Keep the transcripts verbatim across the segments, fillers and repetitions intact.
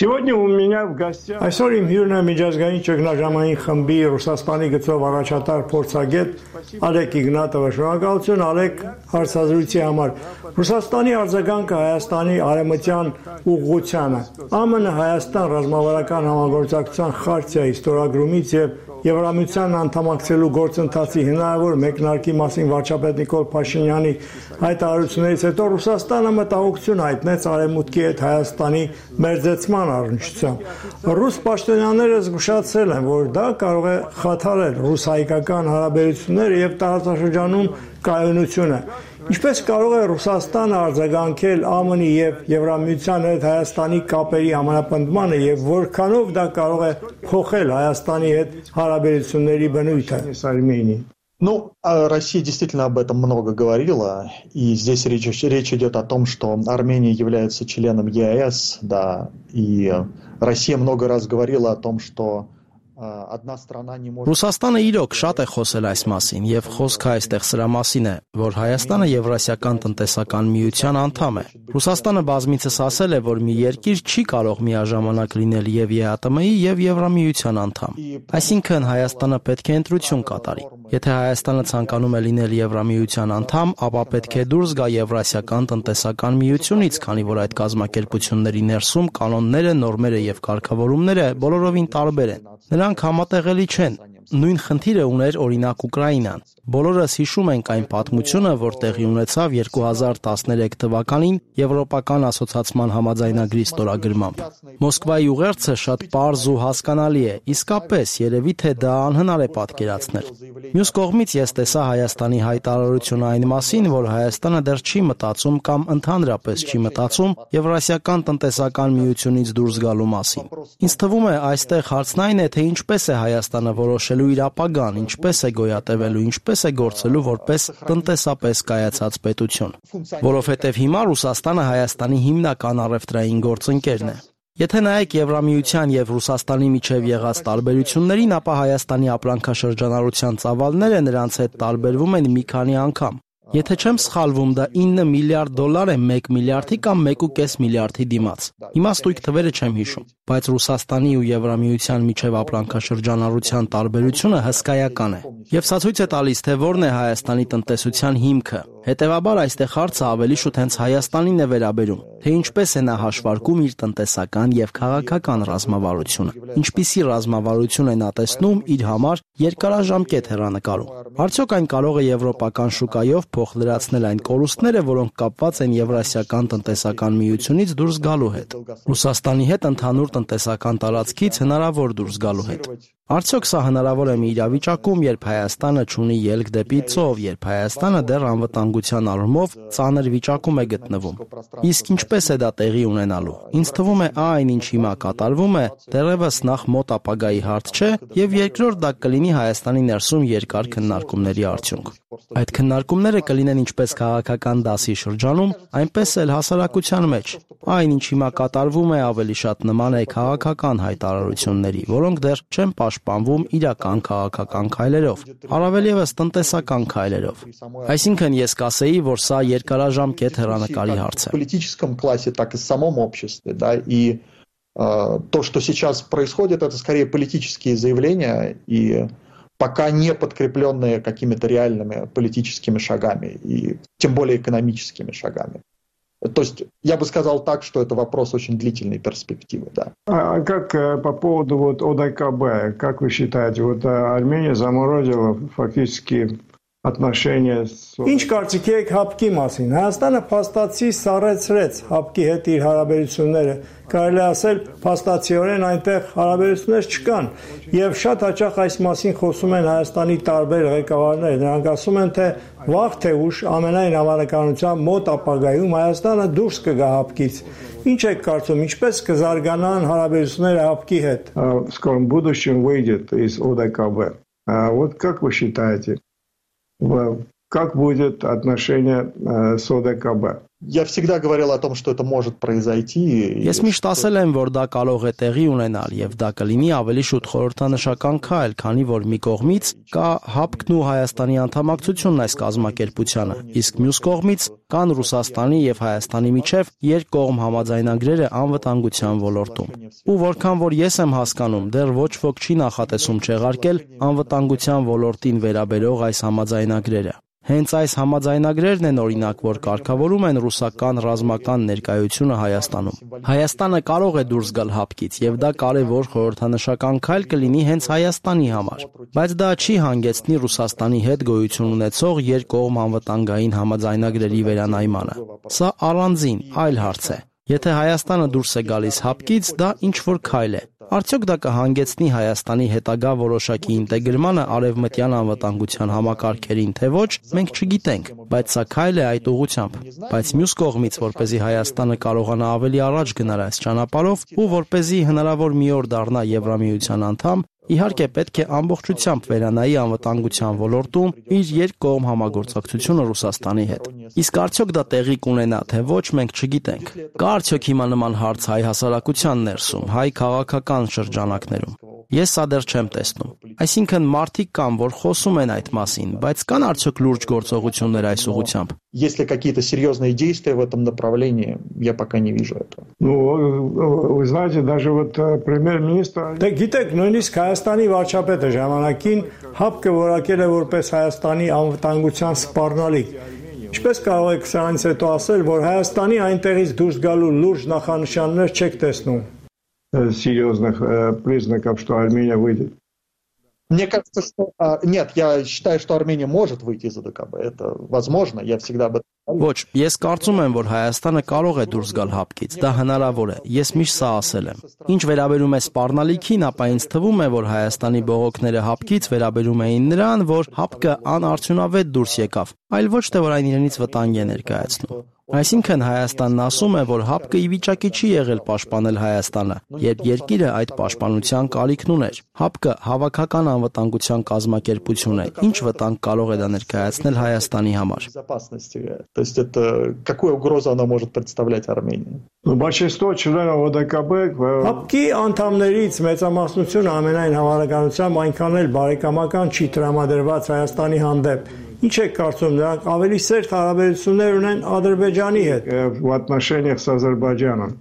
Сегодня у меня в гостях Այսօր իմ հյուրն է միջազգային ճգնաժամային խմբի Ռուսաստանի գծով առաջատար փորձագետ Ալեք Իգնատովը։ Շնորհակալություն Ալեք հարցազրույցի համար։ Ռուսաստանի արձագանքը Հայաստանի արևմտյան ուղղությանը ԱՄՆ Հայաստան ռազմավարական համագործակցության խարտիայի ստորագրումից եւ Եվրամիության անդամակցելու գործընթացի հնարավոր մեկնարկի մասին վարչապետ Նիկոլ Փաշինյանի հայտարարություններից հետո Ռուսաստանը մտահոգություն հայտնեց արևմուտքի հետ Հայաստանի մերձեցման առնչությամբ։ Ռուս պաշտոնյաները զգուշացրել են, որ դա կարող է խաթարել ռուս-հայկական հարաբերությունները եւ տարածաշրջանում կայունությունը։ Ինչպես կարող է Ռուսաստանը արձագանքել ԱՄՆ-ի եւ Եվրամիության հետ Հայաստանի կապերի համապնդմանը եւ որքանով դա կարող է փոխել Հայաստանի հետ հարաբերությունների բնույթը։ Ну, Россия действительно об этом много говорила, и здесь речь, речь идет о том, что Армения является членом ЕАЭС, да, и Россия много раз говорила о том, что Ռուսաստանը իրոք շատ է խոսել այս մասին եւ խոսքը այստեղ սրա մասին է, որ Հայաստանը Եվրասիական տնտեսական միության անդամ է։ Ռուսաստանը բազմիցս ասել է, որ մի երկիր չի կարող միաժամանակ լինել եւ ԵԱՏՄ-ի եւ Եվրամիության անդամ։ Այսինքն Հայաստանը պետք է ընտրություն կատարի։ Եթե Հայաստանը ցանկանում է լինել Եվրամիության անդամ, ապա պետք է դուրս գա Եվրասիական տնտեսական միությունից, քանի որ այդ կազմակերպությունների ներսում կանոնները, նորմերը եւ կարգավորումները բոլորովին տարբեր են։ Նրանք համատեղելի չեն։ Նույն խնդիրը ուներ օրինակ Ուկրաինան։ Բոլորս հիշում ենք այն պատմությունը, որ տեղի ունեցավ երկու հազար տասներեք թվականին Եվրոպական ասոցիացման համաձայնագրի ստորագրմամբ։ Մոսկվայի ուղերձը շատ պարզ ու հասկանալի է, իսկապես երևի թե դա անհնար է պատկերացնել։ Մյուս կողմից ես տեսա Հայաստանի հայտարարությունը այն մասին, որ Հայաստանը դեռ չի մտածում կամ ընդհանրապես չի մտածում Եվրասիական տնտեսական միությունից դուրս գալու մասին։ Ինձ թվում է այստեղ հարցն այն է, թե ինչպես է Հայաստանը որոշելու իր ապագան, ինչպես է գոյատևելու, ինչպես է գործելու որպես տնտեսապես կայացած պետություն, որովհետև հիմա Ռուսաստանը Հայաստանի հիմնական առևտրային գործընկերն է։ Եթե նայեք Եվրամիության եւ Ռուսաստանի միջև եղած տարբերություններին, ապա Հայաստանի ապրանքաշրջանառության ծավալները նրանց հետ տարբերվում են մի քանի անգամ։ Եթե չեմ սխալվում, դա ինը միլիարդ դոլար է մեկ միլիարդի կամ մեկ ու կես միլիարդի դիմաց։ Իմաստույթ թվերը չեմ հիշում, բայց Ռուսաստանի ու Եվրամիության միջև ապրանքաշրջանառության տարբերությունը հսկայական է։ Եվ սա ցույց է տալիս, թե որն է Հայաստանի տնտեսության հիմքը։ Հետևաբար այստեղ հարցը ավելի շուտ հենց Հայաստանին է վերաբերում, թե ինչպես է նա հաշվարկում իր տնտեսական եւ քաղաքական ռազմավարությունը, ինչպիսի ռազմավարություն է նա տեսնում իր համար երկարաժամկետ հեռանկարում։ Արդյոք այն կարող է եվրոպական շուկայով փոխլրացնել այն կորուստները, որոնք կապված են Եվրասիական տնտեսական միությունից դուրս գալու հետ, Ռուսաստանի հետ ընդհանուր տնտեսական տարածքից հնարավոր դուրս գալու հետ։ Արդյոք սա հնարավոր է մի իրավիճակում, երբ Հայաստանը չունի ելք դեպի ծով, երբ Հայաստանը դեռ անվտանգության առումով ծանր վիճակում է գտնվում։ Իսկ ինչպես է դա տեղի ունենալու։ Ինձ թվում է այն, ինչ հիմա կատարվում է, դեռևս նախ մոտ ապագայի հարց չէ, եւ երկրորդ դա կլինի Հայաստանի ներսում երկար քննարկումների արդյունք։ Այդ քննարկումները կլինեն ինչպես քաղաքական դասի շրջանում, այնպես էլ հասարակության մեջ։ Այն, ինչ հիմա կատարվում է, ավելի շատ նման է քաղաքական հայտարարությունների, որոնք դեռ չեն պաշտպանվում իրական քաղաքական քայլերով, առավել ևս տնտեսական քայլերով։ Այսինքն ես կասեի, որ սա երկարաժամկետ հեռանկարի հարց է։ Политическом классе, так и в самом обществе, да, и э, то, что сейчас происходит, это скорее политические заявления и пока не подкрепленные какими-то реальными политическими шагами и тем более экономическими шагами. То есть я бы сказал так, что это вопрос очень длительной перспективы, да. А как по поводу вот ОДКБ, как вы считаете, вот Армения заморозила фактически отношения с... Ինչ կարծիք եք հապկի մասին։ Հայաստանը փաստացի սառեցրեց հապկի հետ իր հարաբերությունները։ Կարելի ասել, փաստացիորեն այնտեղ հարաբերություններ չկան։ Եվ շատ հաճախ այս մասին խոսում են Հայաստանի տարբեր ղեկավարներ։ Նրանք ասում են, թե վաղ թե ուշ ամենայն հավանականությամբ մոտ ապագայում Հայաստանը դուրս կգա հապկից։ Ինչ եք կարծում, ինչպես կզարգանան հարաբերությունները հապկի հետ։ В скором будущем выйдет из ОДКБ. Вот как вы считаете? Как будет отношение с ОДКБ? Я всегда говорил о том, что это может произойти. Ես միշտ ասել եմ, որ դա կարող է տեղի ունենալ եւ դա կլինի ավելի շուտ խորհրդանշական քայլ, քանի որ մի կողմից կա ՀԱՊԿ-ն ու Հայաստանի անդամակցությունն այս կազմակերպությանը, իսկ մյուս կողմից կան Ռուսաստանի եւ Հայաստանի միջև երկկողմ համաձայնագրերը անվտանգության ոլորտում։ Ու որքան որ ես եմ հասկանում, դեռ ոչ ոք չի նախատեսում չեղարկել անվտանգության ոլորտին վերաբերող այս համաձայնագրերը։ Հենց այս համաձայնագրերն են օրինակ, որ կարգավորում են ռուսական ռազմական ներկայությունը Հայաստանում։ Հայաստանը կարող է դուրս գալ ՀԱՊԿ-ից եւ դա կարեւոր խորհրդանշական քայլ կլինի հենց Հայաստանի համար։ Բայց դա չի հանգեցնի Ռուսաստանի հետ գոյություն ունեցող երկկողմ անվտանգային համաձայնագրերի վերանայմանը։ Սա առանձին այլ հարց է։ Եթե Հայաստանը դուրս է գալիս ՀԱՊԿ-ից, դա ինչ-որ քայլ է։ Արդյոք դա կհանգեցնի Հայաստանի հետագա որոշակի ինտեգրմանը արևմտյան անվտանգության համակարգերին, թե ոչ, մենք չգիտենք, բայց սա քայլ է այդ ուղղությամբ։ Բայց մյուս կողմից, որպեսզի Հայաստանը կարողանա ավելի առաջ գնալ այս ճանապարհով ու որպեսզի հնարավոր մի օր դառնա Եվրամիության անդամ, իհարկե պետք է ամբողջությամբ վերանայի անվտանգության ոլորտում իր երկկողմ համագործակցությունը Ռուսաստանի հետ։ Իսկ արդյոք դա տեղի կունենա, թե ոչ, մենք չգիտենք։ Կա արդյոք հիմա նման հարց հայ հասարակության ներսում, հայ քաղաքական շրջանակներում։ Ես սա դեռ չեմ տեսնում։ Այսինքն մարդիկ կան, որ խոսում են այդ մասին, բայց կան արդյոք լուրջ գործողություններ այս ուղղությամբ։ Если какие-то серьезные действия в этом направлении, я пока не вижу этого. Ну, вы знаете, даже вот премьер-министр... Դե գիտեք, նույնիսկ Հայաստանի վարչապետը ժամանակին ՀԱՊԿ-ը որակել է որպես Հայաստանի անվտանգության սպառնալիք։ Ինչպես կարող եք սրանից հետո ասել, որ Հայաստանի այնտեղից դուրս գալու լուրջ նախանշաններ չեք տեսնում։ Серьезных признаков, что Армения выйдет. Мне кажется, что... А, нет, я считаю, что Армения может выйти из АДКБ. Это возможно, я всегда об этом говорю. Ոչ, ես կարծում եմ, որ Հայաստանը կարող է դուրս գալ ՀԱՊԿ-ից, դա հնարավոր է, ես միշտ սա ասել եմ։ Ինչ վերաբերում է սպառնալիքին, ապա ինձ թվում է, որ Հայաստանի բողոքները ՀԱՊԿ-ից վերաբերում էին նրան, որ ՀԱՊԿ-ը անարդյունավետ դուրս եկավ, այլ ոչ թե որ այն իրենից վտանգ է ներկայացնում։ Այսինքն Հայաստանն ասում է, որ ՀԱՊԿ-ը ի վիճակի չի եղել պաշտպանել Հայաստանը, երբ երկիրը այդ պաշտպանության կարիքն ուներ։ ՀԱՊԿ-ը հավաքական անվտանգության կազմակերպություն է, ինչ վտանգ կարող է դա ներկայացնել Հայաստանի համար։ То есть это какую угрозу она может представлять Армении? Большинство членов ОДКБ ՀԱՊԿ-ի անդամներից մեծամասնությունը ամենայն հավանականությամբ այնքան էլ բարեկամական չի տրամադրված Հայաստանի հանդեպ։ Ինչ եք կարծում, նրանք ավելի սերտ հարաբերություններ ունեն Ադրբեջանի հետ в отношениях с Азербайджаном?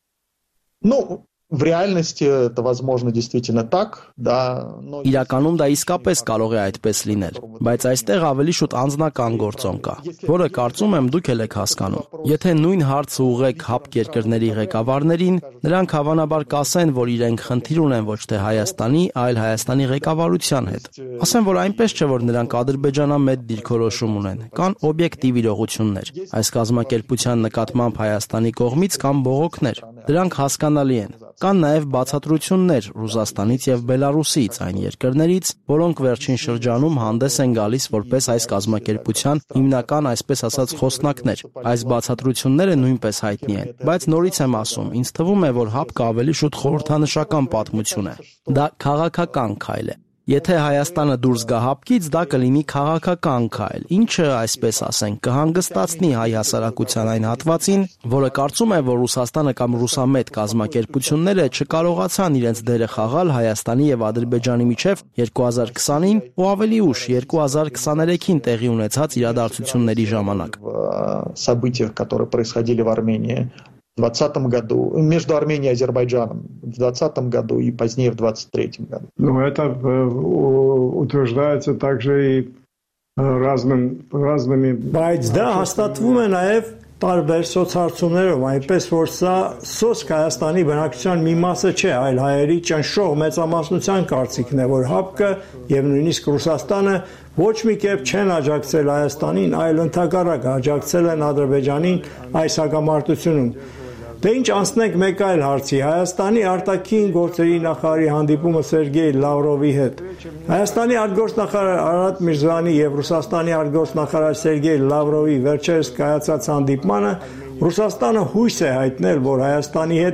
Ну, в реальности это возможно действительно так, да, но Իրականում դա իսկապես կարող է այդպես լինել, բայց այստեղ ավելի շուտ անձնական գործոն կա, որը կարծում եմ դուք էլ եք հասկանում։ Եթե նույն հարցը ուղղեք ՀԱՊԿ երկրների ղեկավարներին, նրանք հավանաբար կասեն, որ իրենք խնդիր ունեն ոչ թե Հայաստանի, այլ Հայաստանի ղեկավարության հետ։ Ասեմ, որ այնպես չէ, որ նրանք ադրբեջանամետ դիրքորոշում ունեն, կան օբյեկտիվ իրողություններ։ Այս կազմակերպության նկատմամբ Հայաստանի կողմից կան բողոքներ, դրանք հասկանալի են։ Կան նաև բացատրություններ Ռուսաստանից եւ Բելարուսից, այն երկրներից, որոնք վերջին շրջանում հանդես են գալիս որպես այս կազմակերպության հիմնական, այսպես ասած, խոսնակներ։ Այս բացատրությունները նույնպես հայտնի են, բայց նորից եմ ասում, ինձ թվում է, որ ՀԱՊԿ-ը ավելի շուտ խորհրդանշական պատմություն է։ Դա քաղաքական քայլ է։ Եթե Հայաստանը դուրս գա ՀԱՊԿ-ից, դա կլինի քաղաքական քայլ, ինչը, այսպես ասենք, կհանգստացնի հայ հասարակության այն հատվածին, որը կարծում է, որ Ռուսաստանը կամ ռուսամետ կազմակերպությունները չկարողացան իրենց դերը խաղալ Հայաստանի եւ Ադրբեջանի միջև երկու հազար քսանին ու ավելի ուշ երկու հազար քսաներեքին տեղի ունեցած իրադարձությունների ժամանակ։ События, которые происходили в Армении в двадцатом году, между Арменией и Азербайджаном в двадцатом году и позднее в двадцать третьем году. Ну, это утверждается также и разным, разными... Բայց դա հաստատվում է նաև տարբեր սոցհարցումներով, այնպես որ սա սոսկ Հայաստանի բնակչության մի մասը չէ, այլ հայերի ճնշող մեծամասնության կարծիքն է, որ ՀԱՊԿ-ը եւ նույնիսկ Ռուսաստանը ոչ մի կերպ չեն աջակցել Հայաստանին, այլ ընդհակառակը աջակցել են Ադրբեջանին այս հակամարտությունում։ Դե ինչ անցնենք մեկ այլ հարցի, Հայաստանի արտաքին գործերի նախարարի հանդիպումը Սերգեյ Լավրովի հետ։ Հայաստանի արտգործնախարար Արարատ Միրզոյանի եւ Ռուսաստանի արտգործնախարար Սերգեյ Լավրովի վերջերս կայացած հանդիպմանը Ռուսաստանը հույս է հայտնել, որ Հայաստանի հետ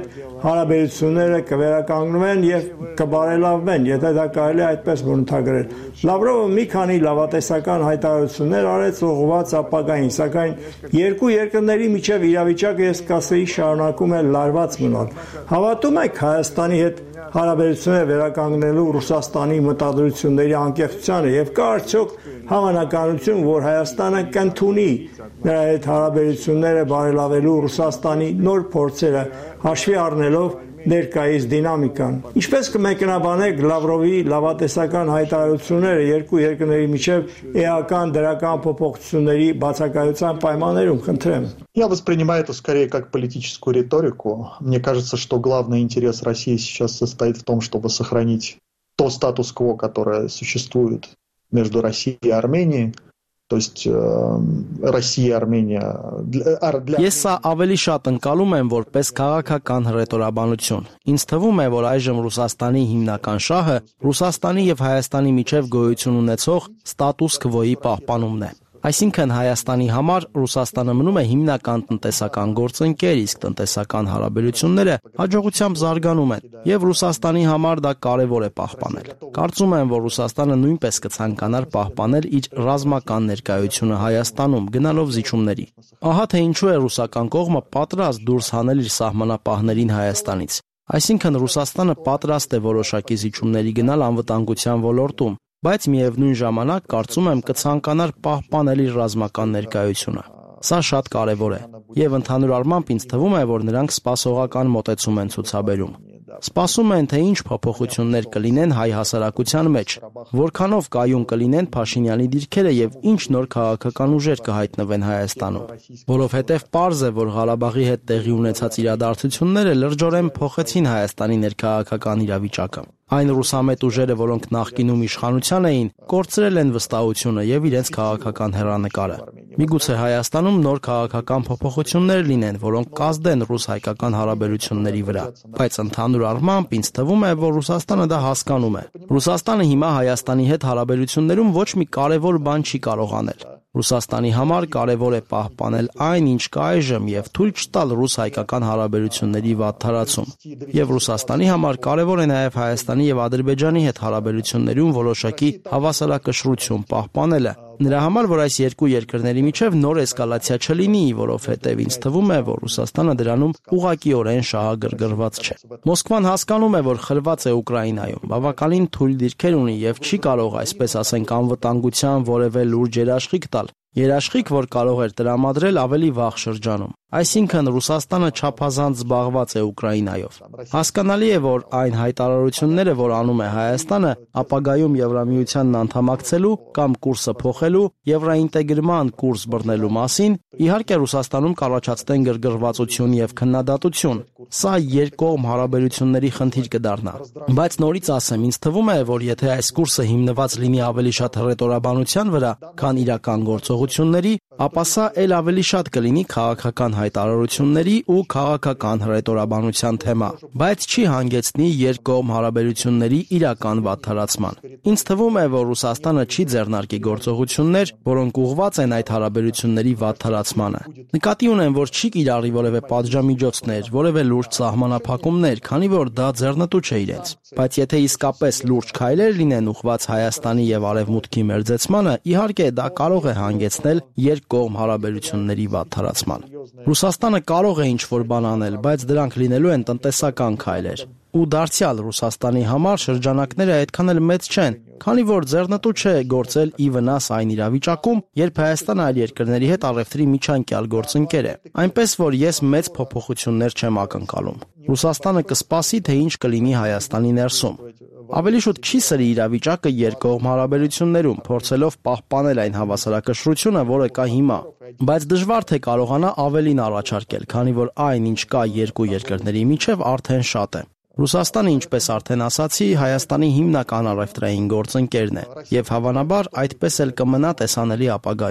հարաբերությունները կվերականգնվեն եւ կբարելավվեն, եթե դա կարելի է այդպես բնութագրել։ Լավրովը մի քանի լավատեսական հայտարարություններ արեց ուղղված ապագային, սակայն երկու երկրների միջև իրավիճակը, ես կասեի, շարունակում է լարված մնալ։ Հավատում եք Հայաստանի հետ հարաբերությունները վերականգնելու Ռուսաստանի մտադրությունների անկեղծությանը եւ կա արդյոք հավանականություն, որ Հայաստանը կընդունի նրա հետ հարաբերությունները բարելավելու Ռուսաստանի նոր փորձերը հաշվի առնելով ներկայիս դինամիկան։ Ինչպես կմեկնաբանեք Լավրովի լավատեսական հայտարարությունները երկու երկրների միջև էական դրական փոփոխությունների բացակայության պայմաններում, խնդրեմ։ Я воспринимаю это скорее как политическую риторику. Мне кажется, что главный интерес России сейчас состоит в том, чтобы сохранить то статус-кво, которое существует между Россией и Арменией. То есть э, Россия, Армения для... Ես սա ավելի շատ ընկալում եմ որպես քաղաքական հռետորաբանություն։ Ինձ թվում է, որ այժմ Ռուսաստանի հիմնական շահը Ռուսաստանի եւ Հայաստանի միջև գոյություն ունեցող ստատուս քվոյի պահպանումն է։ Այսինքն Հայաստանի համար Ռուսաստանը մնում է հիմնական տնտեսական գործընկեր, իսկ տնտեսական հարաբերությունները հաջողությամբ զարգանում են, եւ Ռուսաստանի համար դա կարեւոր է պահպանել։ Կարծում եմ, որ Ռուսաստանը նույնպես կցանկանար պահպանել իր ռազմական ներկայությունը Հայաստանում, գնալով զիջումների։ Ահա թե ինչու է ռուսական կողմը պատրաստ դուրս հանել իր սահմանապահներին Հայաստանից։ Այսինքն Ռուսաստանը պատրաստ է որոշակի զիջումների գնալ անվտանգության ոլորտում, բայց միևնույն ժամանակ կարծում եմ կցանկանար պահպանել իր ռազմական ներկայությունը։ Սա շատ կարևոր է, եւ ընդհանուր առմամբ ինձ թվում է, որ նրանք սպասողական մոտեցում են ցուցաբերում։ Սպասում են, թե ինչ փոփոխություններ կլինեն հայ հասարակության մեջ, որքանով կայուն կլինեն Փաշինյանի դիրքերը եւ ինչ նոր քաղաքական ուժեր կհայտնվեն Հայաստանում։ Որովհետեւ պարզ է, որ Ղարաբաղի հետ տեղի ունեցած իրադարձությունները լրջորեն փոխեցին Հայաստանի ներքաղաքական իրավիճակը։ Այն ռուսամետ ուժերը, որոնք նախկինում իշխանության էին, կորցրել են վստահությունը եւ իրենց քաղաքական հեռանկարը։ Միգուցե Հայաստանում նոր քաղաքական փոփոխություններ լինեն, որոնք կազդեն ռուս-հայկական հարաբերությունների վրա, բայց ընդհանուր առմամբ ինձ թվում է, որ Ռուսաստանը դա հասկանում է։ Ռուսաստանը հիմա Հայաստանի հետ հարաբերություններում ոչ մի կարևոր բան չի կարող անել։ Ռուսաստանի համար կարևոր է պահպանել այն, ինչ կա այժմ եւ թույլ չտալ ռուս-հայկական հարաբերությունների վատթարացում։ Եվ Ռուսաստանի համար կարևոր է նաեւ Հայաստանի եւ Ադրբեջանի հետ հարաբերություններում որոշակի հավասարակշռություն պահպանելը։ Նրա համար, որ այս երկու երկրների միջև նոր էսկալացիա չլինի, որովհետև ինձ թվում է, որ Ռուսաստանը դրանում ուղղակիորեն շահագրգռված չէ։ Մոսկվան հասկանում է, որ խլված է Ուկրաինայում, բավականին թույլ դիրքեր ունի եւ չի կարող, այսպես ասենք, անվտանգության որևէ լուրջ երաշխիք տալ։ Երաշխիք, որ կարող էր տրամադրել ավելի վաղ շրջանում։ Այսինքն Ռուսաստանը չափազանց զբաղված է Ուկրաինայով։ Հասկանալի է, որ այն հայտարարությունները, որ անում է Հայաստանը, ապագայում Եվրամիությանն անդամակցելու կամ կուրսը փոխելու, եվրոինտեգրման կուրս բռնելու մասին, իհարկե Ռուսաստանում կառաջացնեն գրգռվածություն եւ քննադատություն։ Սա երկկողմ հարաբերությունների խնդիր կդառնա։ Բայց նորից ասեմ, ինձ թվում է, որ եթե այս կուրսը հիմնված լինի ավելի շատ հռետորաբանության վրա, քան իրական գործողությունների, ապա սա ել ավելի շատ կլինի քաղաքական հայտարարությունների ու քաղաքական հռետորաբանության թեմա, բայց չի հանգեցնի երկկողմ հարաբերությունների իրական վատթարացման։ Ինձ թվում է, որ Ռուսաստանը չի ձեռնարկի գործողություններ, որոնք ուղղված են այդ հարաբերությունների վատթարացմանը։ Նկատի ունեմ, որ չի կիրառի որևէ պատժամիջոցներ, որևէ լուրջ սահմանափակումներ, քանի որ դա ձեռնտու չէ իրենց։ Բայց եթե իսկապես լուրջ քայլեր լինեն ուղղված Հայաստանի եւ Արևմուտքի մերձեցմանը, իհարկե դա կարող է հանգեցնել երկկողմ հարաբերությունների վատթարացման։ Ռուսաստանը կարող է ինչ-որ բան անել, բայց դրանք լինելու են տնտեսական քայլեր։ Ու դարձյալ Ռուսաստանի համար շրջանակները այդքան էլ մեծ չեն, քանի որ ձեռնտու չէ գործել ի վնաս այն իրավիճակում, երբ Հայաստանը այլ երկրների հետ առևտրի միջանկյալ գործընկեր է։ Այնպես որ ես մեծ փոփոխություններ չեմ ակնկալում։ Ռուսաստանը կսպասի, թե ինչ կլինի Հայաստանի ներսում։ Ավելի շուտ չի սրի իրավիճակը երկկողմ հարաբերություններում, փորձելով պահպանել այն հավասարակշռությունը, որը կա հիմա, բայց դժվար թե կարողանա ավելին առաջարկել, քանի որ այն, ինչ կա երկու երկրների միջև, արդեն շատ է։ Ռուսաստանը, ինչպես արդեն ասացի, Հայաստանի հիմնական առևտրային գործընկերն է, եւ հավանաբար այդպես էլ կմնա տեսանելի ապագայում։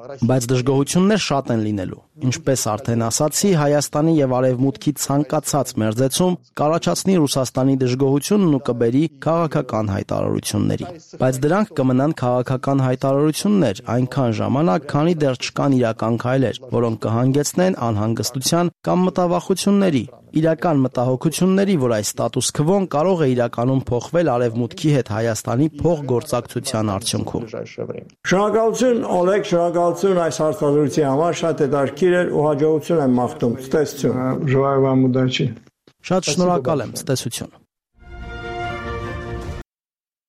Բայց դժգոհություններ շատ են լինելու։ Ինչպես արդեն ասացի, Հայաստանի եւ Արևմուտքի ցանկացած մերձեցում կառաջացնի Ռուսաստանի դժգոհությունն ու կբերի քաղաքական հայտարարությունների։ Բայց դրանք կմնան քաղաքական հայտարարություններ այնքան ժամանակ, քանի դեռ չկան իրական քայլեր, որոնք կհանգեցնեն անհանգստության կամ մտավախությունների, իրական մտահոգությունների, որ այս ստատուս քվոն կարող է իրականում փոխվել Արևմուտքի հետ Հայաստանի փոխգործակցության արդյունքում։ Շնորհակալություն Օլեգ, շնորհակալություն այս հարցազրույցի համար, շատ հետաքրքիր էր ու հաջողություն եմ մաղթում։ Ցտեսություն։ Շատ շնորհակալ եմ, ցտեսություն։